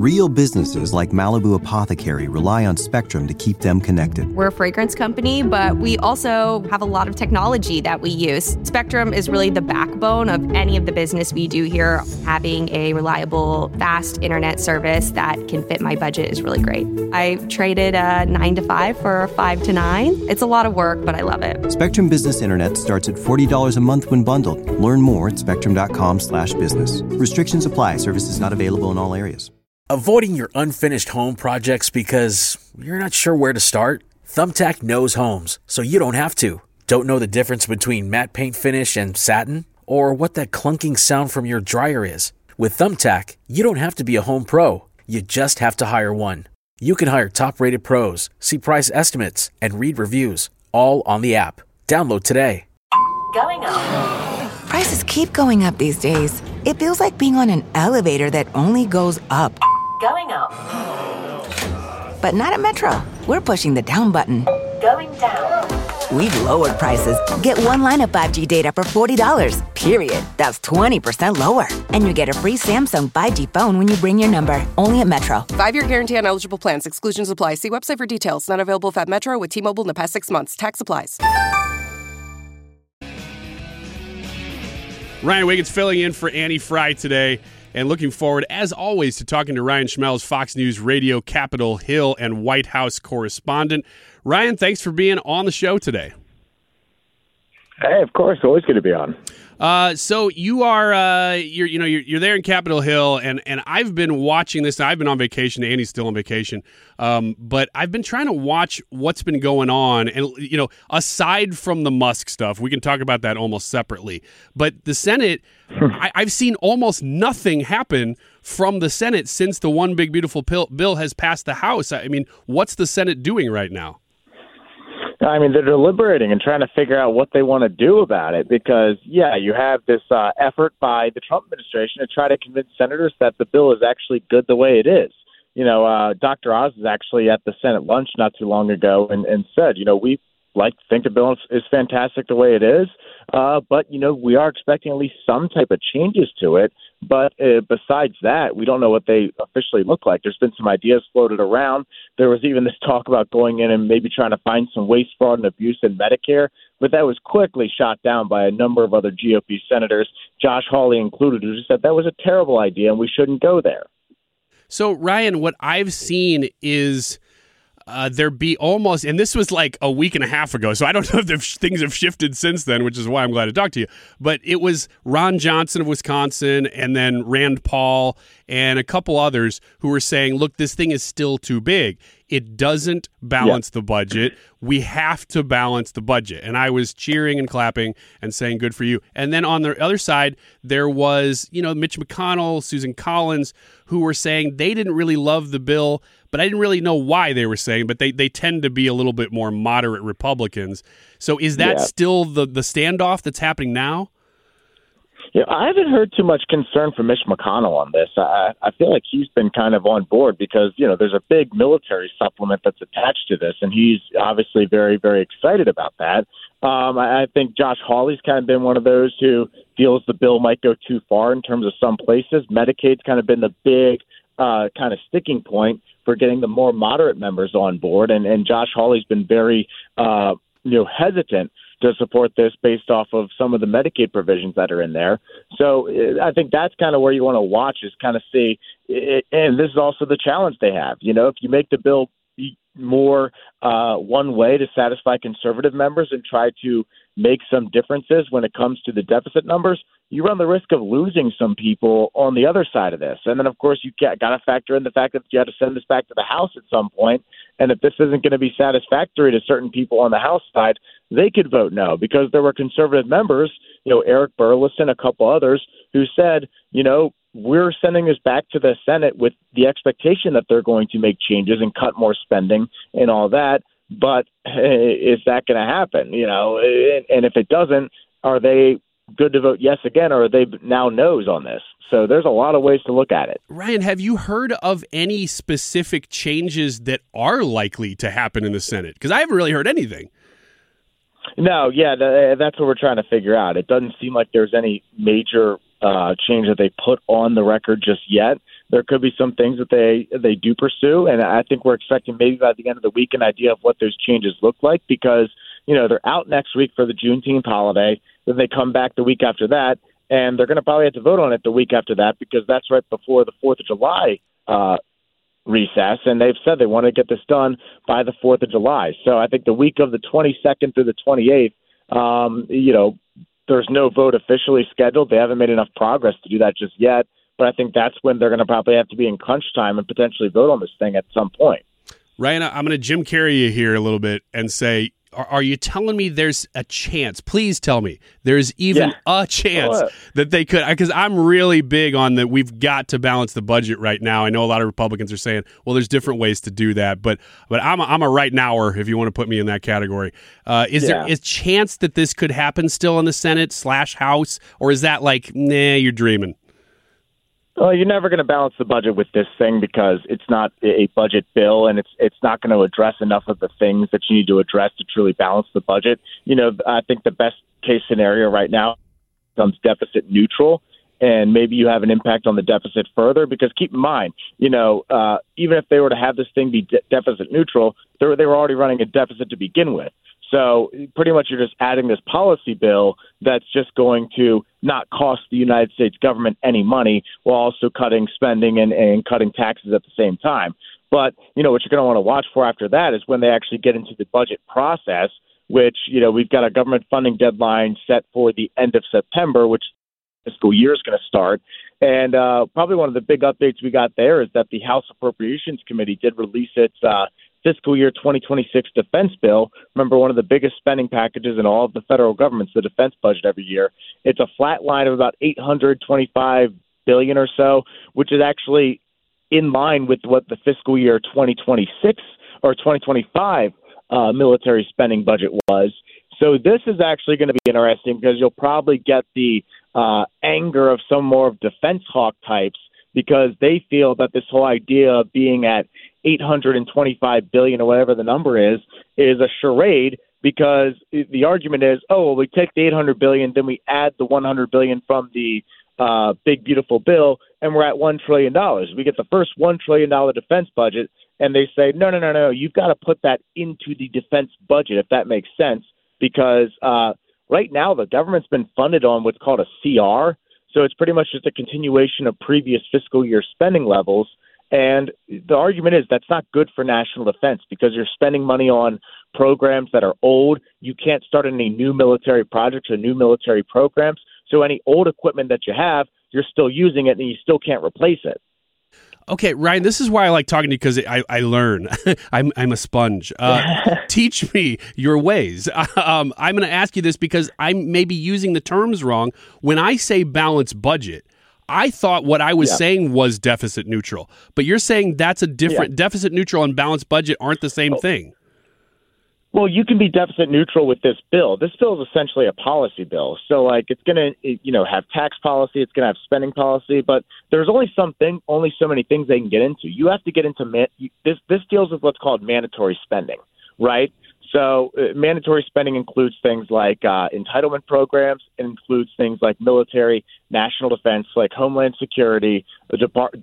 Real businesses like Malibu Apothecary rely on Spectrum to keep them connected. We're a fragrance company, but we also have a lot of technology that we use. Spectrum is really the backbone of any of the business we do here. Having a reliable, fast internet service that can fit my budget is really great. I traded a 9 to 5 for a 5 to 9. It's a lot of work, but I love it. Spectrum Business Internet starts at $40 a month when bundled. Learn more at spectrum.com/business. Restrictions apply. Services not available in all areas. Avoiding your unfinished home projects because you're not sure where to start? Thumbtack knows homes, so you don't have to. Don't know the difference between matte paint finish and satin? Or what that clunking sound from your dryer is? With Thumbtack, you don't have to be a home pro. You just have to hire one. You can hire top-rated pros, see price estimates, and read reviews, all on the app. Download today. Going up. Prices keep going up these days. It feels like being on an elevator that only goes up. Going up. But not at Metro. We're pushing the down button. Going down. We've lowered prices. Get one line of 5G data for $40, period. That's 20% lower. And you get a free Samsung 5G phone when you bring your number. Only at Metro. 5-year guarantee on eligible plans. Exclusions apply. See website for details. Not available at Metro with T-Mobile in the past 6 months. Tax applies. Ryan Wiggins filling in for Annie Fry today, and looking forward, as always, to talking to Ryan Schmelz, Fox News Radio, Capitol Hill, and White House correspondent. Ryan, thanks for being on the show today. Hey, of course, always good to be on. So you are, you're there in Capitol Hill, and I've been watching this. I've been on vacation. Annie's still on vacation, but I've been trying to watch what's been going on. And aside from the Musk stuff, we can talk about that almost separately. But the Senate, I've seen almost nothing happen from the Senate since the one big beautiful bill has passed the House. I mean, what's the Senate doing right now? I mean, they're deliberating and trying to figure out what they want to do about it because, you have this effort by the Trump administration to try to convince senators that the bill is actually good the way it is. Dr. Oz was actually at the Senate lunch not too long ago and said, we like to think the bill is fantastic the way it is, but, we are expecting at least some type of changes to it. But besides that, we don't know what they officially look like. There's been some ideas floated around. There was even this talk about going in and maybe trying to find some waste, fraud, and abuse in Medicare. But that was quickly shot down by a number of other GOP senators, Josh Hawley included, who said that was a terrible idea and we shouldn't go there. So, Ryan, what I've seen is there be almost, and this was like a week and a half ago, so I don't know if things have shifted since then, which is why I'm glad to talk to you, but it was Ron Johnson of Wisconsin and then Rand Paul and a couple others who were saying, look, this thing is still too big. It doesn't balance the budget. We have to balance the budget. And I was cheering and clapping and saying, good for you. And then on the other side, there was, Mitch McConnell, Susan Collins, who were saying they didn't really love the bill, but I didn't really know why they were saying, but they tend to be a little bit more moderate Republicans. So is that still the standoff that's happening now? Yeah, I haven't heard too much concern from Mitch McConnell on this. I feel like he's been kind of on board because, there's a big military supplement that's attached to this, and he's obviously very, very excited about that. I think Josh Hawley's kind of been one of those who feels the bill might go too far in terms of some places. Medicaid's kind of been the big kind of sticking point for getting the more moderate members on board, and Josh Hawley's been very, hesitant to support this based off of some of the Medicaid provisions that are in there. So I think that's kind of where you want to watch is kind of see, and this is also the challenge they have. If you make the bill more one way to satisfy conservative members and try to make some differences when it comes to the deficit numbers, you run the risk of losing some people on the other side of this. And then, of course, you got to factor in the fact that you have to send this back to the House at some point. And if this isn't going to be satisfactory to certain people on the House side, they could vote no because there were conservative members, Eric Burlison, a couple others, who said, we're sending this back to the Senate with the expectation that they're going to make changes and cut more spending and all that. But is that going to happen? And if it doesn't, are they good to vote yes again, or are they now no's on this? So there's a lot of ways to look at it. Ryan, have you heard of any specific changes that are likely to happen in the Senate? Because I haven't really heard anything. No, that's what we're trying to figure out. It doesn't seem like there's any major change that they put on the record just yet. there could be some things that they do pursue. And I think we're expecting maybe by the end of the week an idea of what those changes look like, because, they're out next week for the Juneteenth holiday. Then they come back the week after that, and they're going to probably have to vote on it the week after that, because that's right before the 4th of July recess. And they've said they want to get this done by the 4th of July. So I think the week of the 22nd through the 28th, there's no vote officially scheduled. They haven't made enough progress to do that just yet. But I think that's when they're going to probably have to be in crunch time and potentially vote on this thing at some point. Ryan, I'm going to Jim Carrey you here a little bit and say, are you telling me there's a chance? Please tell me there's even a chance that they could, because I'm really big on that. We've got to balance the budget right now. I know a lot of Republicans are saying, well, there's different ways to do that, but I'm a right nower if you want to put me in that category. Is there a chance that this could happen still in the Senate / House, or is that like, nah, you're dreaming? Well, you're never going to balance the budget with this thing because it's not a budget bill, and it's not going to address enough of the things that you need to address to truly balance the budget. I think the best case scenario right now becomes deficit neutral, and maybe you have an impact on the deficit further, because keep in mind, even if they were to have this thing be deficit neutral, they were already running a deficit to begin with. So pretty much you're just adding this policy bill that's just going to not cost the United States government any money, while also cutting spending and cutting taxes at the same time. But, what you're going to want to watch for after that is when they actually get into the budget process, which, we've got a government funding deadline set for the end of September, which fiscal year is going to start. And probably one of the big updates we got there is that the House Appropriations Committee did release its fiscal year 2026 defense bill. Remember, one of the biggest spending packages in all of the federal government's the defense budget every year. It's a flat line of about $825 billion or so, which is actually in line with what the fiscal year 2026 or 2025 military spending budget was. So this is actually going to be interesting, because you'll probably get the anger of some more of defense hawk types, because they feel that this whole idea of being at $825 billion or whatever the number is a charade, because the argument is, we take the $800 billion, then we add the $100 billion from the big, beautiful bill, and we're at $1 trillion. We get the first $1 trillion defense budget, and they say, no, you've got to put that into the defense budget, if that makes sense, because right now the government's been funded on what's called a CR, so it's pretty much just a continuation of previous fiscal year spending levels. And the argument is that's not good for national defense, because you're spending money on programs that are old. You can't start any new military projects or new military programs. So any old equipment that you have, you're still using it, and you still can't replace it. Okay, Ryan, this is why I like talking to you, because I learn. I'm a sponge. Teach me your ways. I'm going to ask you this because I'm maybe using the terms wrong. When I say balanced budget, I thought what I was saying was deficit neutral, but you're saying that's a different deficit neutral and balanced budget aren't the same thing. Well, you can be deficit neutral with this bill. This bill is essentially a policy bill. So, it's going to, have tax policy. It's going to have spending policy. But there's only so many things they can get into. You have to get into this deals with what's called mandatory spending, right? So, mandatory spending includes things like entitlement programs. It includes things like military, national defense, like Homeland Security, the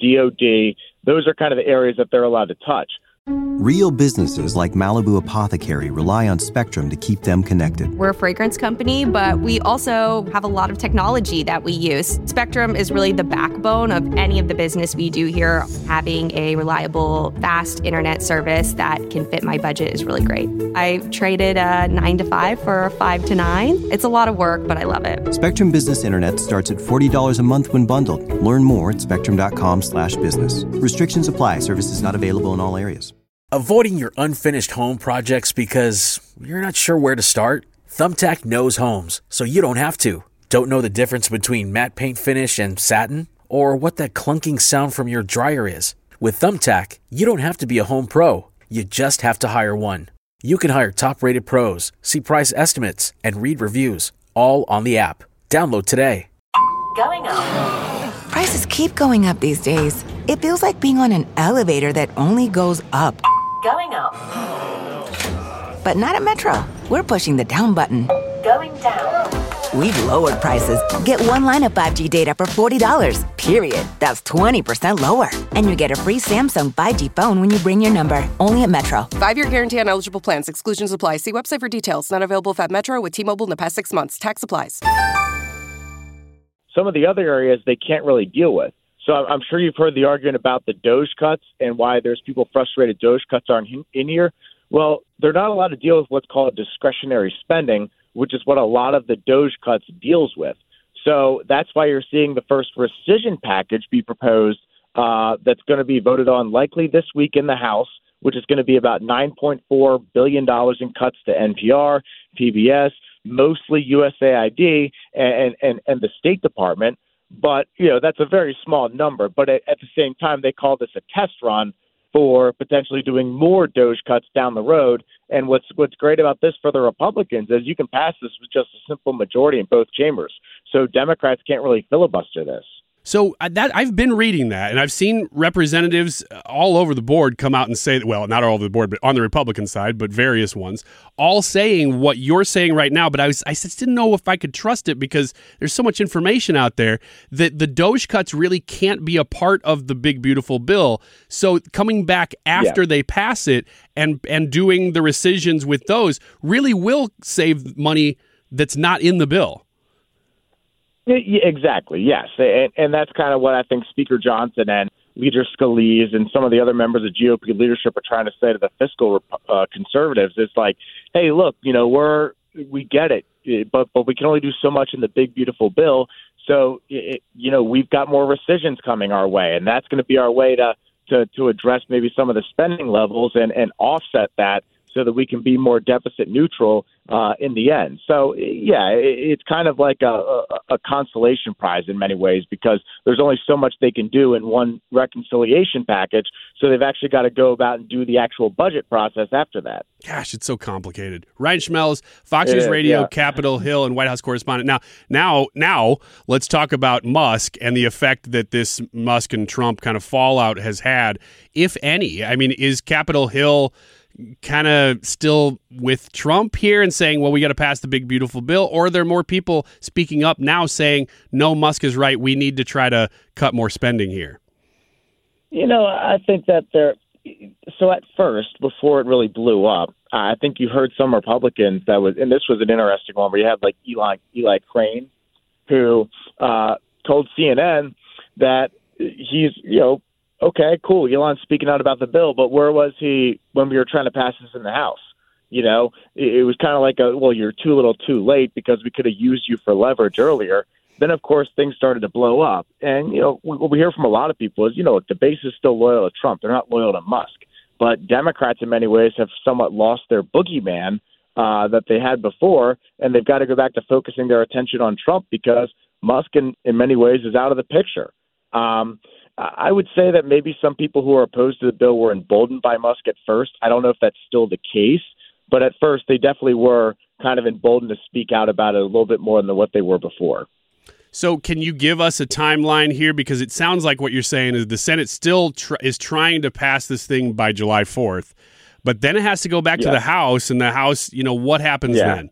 DOD. Those are kind of the areas that they're allowed to touch. Real businesses like Malibu Apothecary rely on Spectrum to keep them connected. We're a fragrance company, but we also have a lot of technology that we use. Spectrum is really the backbone of any of the business we do here. Having a reliable, fast internet service that can fit my budget is really great. I've traded a 9 to 5 for a 5 to 9. It's a lot of work, but I love it. Spectrum Business Internet starts at $40 a month when bundled. Learn more at spectrum.com/business. Restrictions apply. Services not available in all areas. Avoiding your unfinished home projects because you're not sure where to start? Thumbtack knows homes, so you don't have to. Don't know the difference between matte paint finish and satin? Or what that clunking sound from your dryer is? With Thumbtack, you don't have to be a home pro. You just have to hire one. You can hire top-rated pros, see price estimates, and read reviews, all on the app. Download today. Going up. Prices keep going up these days. It feels like being on an elevator that only goes up. Going up. But not at Metro. We're pushing the down button. Going down. we've lowered prices. Get one line of 5G data for $40, period. That's 20% lower. And you get a free Samsung 5G phone when you bring your number. Only at Metro. 5-year guarantee on eligible plans. Exclusions apply. See website for details. Not available at Metro with T-Mobile in the past 6 months. Tax applies. Some of the other areas they can't really deal with. So I'm sure you've heard the argument about the DOGE cuts and why there's people frustrated DOGE cuts aren't in here. Well, they're not allowed to deal with what's called discretionary spending, which is what a lot of the DOGE cuts deals with. So that's why you're seeing the first rescission package be proposed that's going to be voted on likely this week in the House, which is going to be about $9.4 billion in cuts to NPR, PBS, mostly USAID, and the State Department. But, that's a very small number. But at the same time, they call this a test run for potentially doing more DOGE cuts down the road. And what's great about this for the Republicans is you can pass this with just a simple majority in both chambers. So Democrats can't really filibuster this. So that I've been reading that, and I've seen representatives all over the board come out and say, well, not all over the board, but on the Republican side, but various ones, all saying what you're saying right now. But I just didn't know if I could trust it because there's so much information out there that the DOGE cuts really can't be a part of the big, beautiful bill. So coming back after they pass it and doing the rescissions with those really will save money that's not in the bill. Yeah, exactly, yes. And that's kind of what I think Speaker Johnson and Leader Scalise and some of the other members of GOP leadership are trying to say to the fiscal conservatives. It's like, hey, look, we get it, but we can only do so much in the big, beautiful bill. So, we've got more rescissions coming our way, and that's going to be our way to address maybe some of the spending levels and offset that so that we can be more deficit neutral in the end. So, it's kind of like a consolation prize in many ways because there's only so much they can do in one reconciliation package. So they've actually got to go about and do the actual budget process after that. Gosh, it's so complicated. Ryan Schmelz, Fox News Radio, Capitol Hill, and White House correspondent. Now, let's talk about Musk and the effect that this Musk and Trump kind of fallout has had, if any. I mean, is Capitol Hill kind of still with Trump here and saying, well, we got to pass the big, beautiful bill? Or are there more people speaking up now saying, no, Musk is right, we need to try to cut more spending here? I think that so at first, before it really blew up, I think you heard some Republicans and this was an interesting one where you had like Eli Crane, who told CNN that he's, okay, cool, Elon's speaking out about the bill, but where was he when we were trying to pass this in the House? It was kind of like you're too little too late because we could have used you for leverage earlier. Then, of course, things started to blow up. And, what we hear from a lot of people is, the base is still loyal to Trump. They're not loyal to Musk. But Democrats, in many ways, have somewhat lost their boogeyman that they had before, and they've got to go back to focusing their attention on Trump because Musk, in many ways, is out of the picture. I would say that maybe some people who are opposed to the bill were emboldened by Musk at first. I don't know if that's still the case, but at first they definitely were kind of emboldened to speak out about it a little bit more than what they were before. So can you give us a timeline here? Because it sounds like what you're saying is the Senate still is trying to pass this thing by July 4th, but then it has to go back to the House, and the House, what happens then?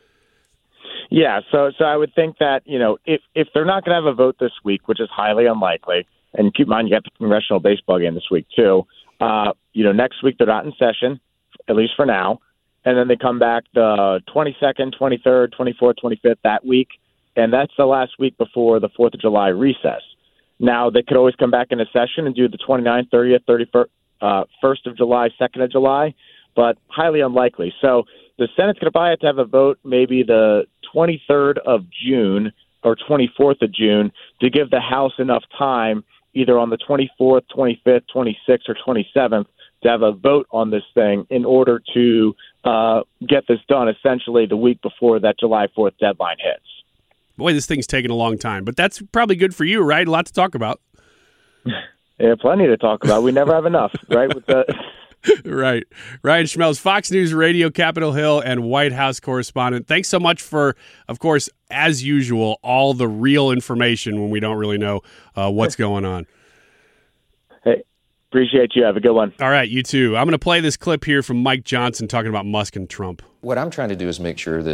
Yeah, so I would think that, if they're not going to have a vote this week, which is highly unlikely, and keep in mind you got the congressional baseball game this week too, next week they're not in session, at least for now, and then they come back the 22nd, 23rd, 24th, 25th that week, and that's the last week before the 4th of July recess. Now, they could always come back into session and do the 29th, 30th, 31st, 1st of July, 2nd of July, but highly unlikely. So the Senate's going to probably have to have a vote maybe the 23rd of June or 24th of June to give the House enough time either on the 24th, 25th, 26th, or 27th to have a vote on this thing in order to get this done essentially the week before that July 4th deadline hits. Boy, this thing's taking a long time, but that's probably good for you, right? A lot to talk about. Yeah, plenty to talk about. We never have enough, right? Right. Ryan Schmelz, Fox News Radio, Capitol Hill, and White House correspondent. Thanks so much for, of course, as usual, all the real information when we don't really know what's going on. Hey, appreciate you. Have a good one. All right, you too. I'm going to play this clip here from Mike Johnson talking about Musk and Trump. What I'm trying to do is make sure that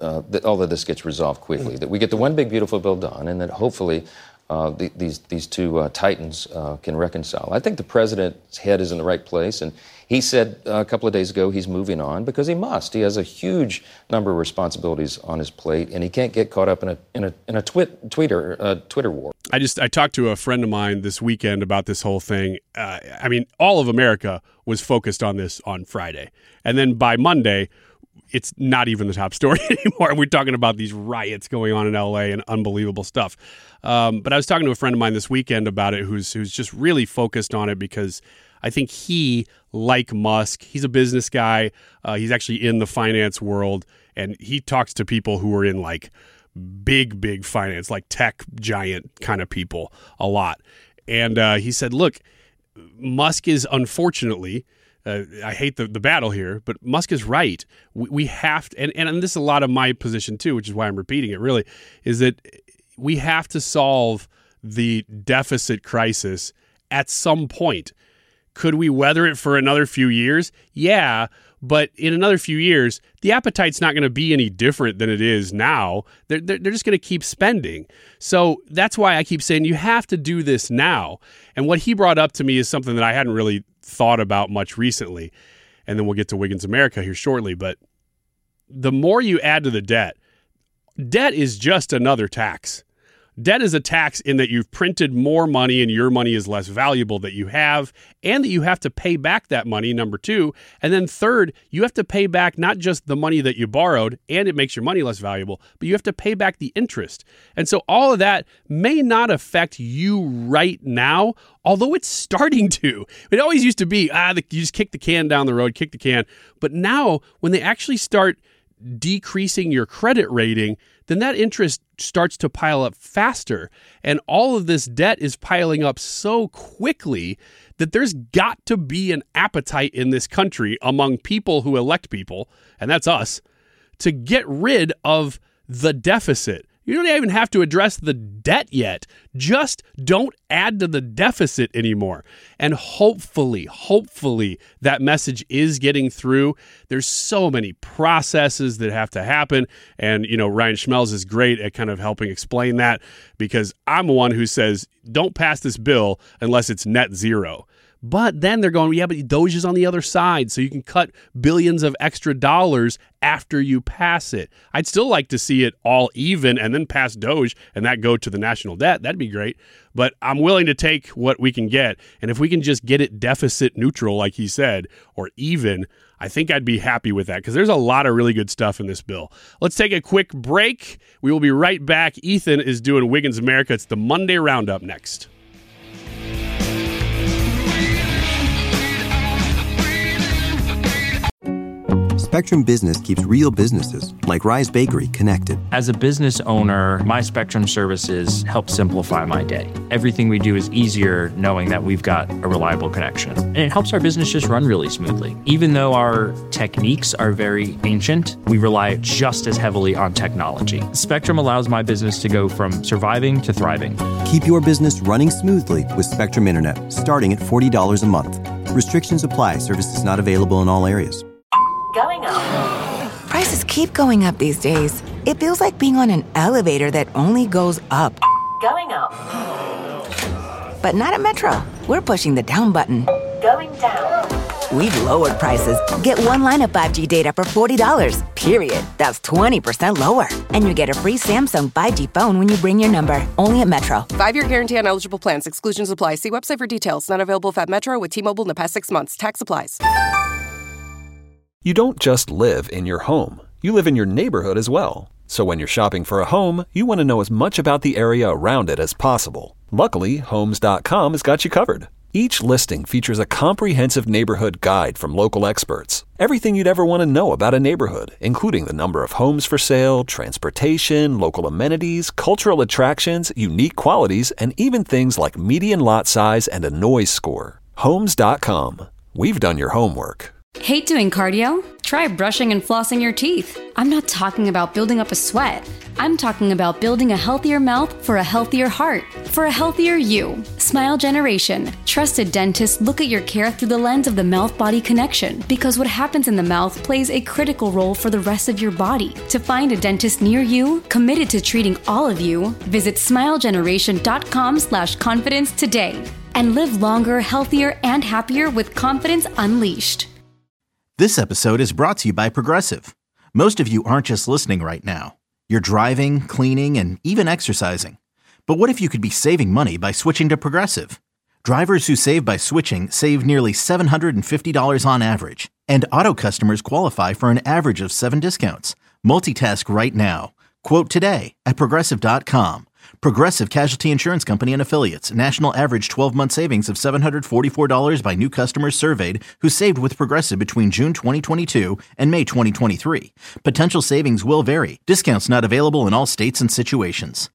all of this gets resolved quickly, that we get the one big beautiful bill done, and that hopefully these two titans can reconcile. I think the president's head is in the right place, and he said a couple of days ago he's moving on because he must. He has a huge number of responsibilities on his plate, and he can't get caught up in a Twitter war. I talked to a friend of mine this weekend about this whole thing. I mean, all of America was focused on this on Friday, and then by Monday, it's not even the top story anymore. We're talking about these riots going on in LA and unbelievable stuff. But I was talking to a friend of mine this weekend about it who's just really focused on it because I think he, like Musk, he's a business guy. He's actually in the finance world, and he talks to people who are in like big finance, like tech giant kind of people a lot. And he said, look, Musk is unfortunately, I hate the battle here, but Musk is right. We have to, and this is a lot of my position too, which is why I'm repeating it really, is that we have to solve the deficit crisis at some point. Could we weather it for another few years? Yeah, but in another few years, the appetite's not going to be any different than it is now. They're just going to keep spending. So that's why I keep saying you have to do this now. And what he brought up to me is something that I hadn't really thought about much recently. And then we'll get to Wiggins America here shortly. But the more you add to the debt is just another tax. Debt is a tax in that you've printed more money and your money is less valuable that you have, and that you have to pay back that money, number two. And then third, you have to pay back not just the money that you borrowed, and it makes your money less valuable, but you have to pay back the interest. And so all of that may not affect you right now, although it's starting to. It always used to be, you just kick the can down the road, kick the can. But now when they actually start decreasing your credit rating, then that interest starts to pile up faster. And all of this debt is piling up so quickly that there's got to be an appetite in this country among people who elect people, and that's us, to get rid of the deficit. You don't even have to address the debt yet. Just don't add to the deficit anymore. And hopefully that message is getting through. There's so many processes that have to happen. And, Ryan Schmelz is great at kind of helping explain that, because I'm one who says, don't pass this bill unless it's net zero. But then they're going, yeah, but Doge is on the other side, so you can cut billions of extra dollars after you pass it. I'd still like to see it all even and then pass Doge and that go to the national debt. That'd be great. But I'm willing to take what we can get. And if we can just get it deficit neutral, like he said, or even, I think I'd be happy with that, because there's a lot of really good stuff in this bill. Let's take a quick break. We will be right back. Ethan is doing Wiggins America. It's the Monday Roundup next. Spectrum Business keeps real businesses, like Rise Bakery, connected. As a business owner, my Spectrum services help simplify my day. Everything we do is easier knowing that we've got a reliable connection. And it helps our business just run really smoothly. Even though our techniques are very ancient, we rely just as heavily on technology. Spectrum allows my business to go from surviving to thriving. Keep your business running smoothly with Spectrum Internet, starting at $40 a month. Restrictions apply. Services not available in all areas. Going up. Prices keep going up these days. It feels like being on an elevator that only goes up. Going up. But not at Metro. We're pushing the down button. Going down. We've lowered prices. Get one line of 5G data for $40, period. That's 20% lower. And you get a free Samsung 5G phone when you bring your number. Only at Metro. 5-year guarantee on eligible plans. Exclusions apply. See website for details. Not available if at Metro with T-Mobile in the past 6 months. Tax applies. You don't just live in your home. You live in your neighborhood as well. So when you're shopping for a home, you want to know as much about the area around it as possible. Luckily, Homes.com has got you covered. Each listing features a comprehensive neighborhood guide from local experts. Everything you'd ever want to know about a neighborhood, including the number of homes for sale, transportation, local amenities, cultural attractions, unique qualities, and even things like median lot size and a noise score. Homes.com. We've done your homework. Hate doing cardio? Try brushing and flossing your teeth. I'm not talking about building up a sweat. I'm talking about building a healthier mouth for a healthier heart, for a healthier you. Smile Generation. Trusted dentists look at your care through the lens of the mouth-body connection, because what happens in the mouth plays a critical role for the rest of your body. To find a dentist near you, committed to treating all of you, visit smilegeneration.com/confidence today. And live longer, healthier, and happier with Confidence Unleashed. This episode is brought to you by Progressive. Most of you aren't just listening right now. You're driving, cleaning, and even exercising. But what if you could be saving money by switching to Progressive? Drivers who save by switching save nearly $750 on average. And auto customers qualify for an average of 7 discounts. Multitask right now. Quote today at Progressive.com. Progressive Casualty Insurance Company and Affiliates. National average 12-month savings of $744 by new customers surveyed who saved with Progressive between June 2022 and May 2023. Potential savings will vary. Discounts not available in all states and situations.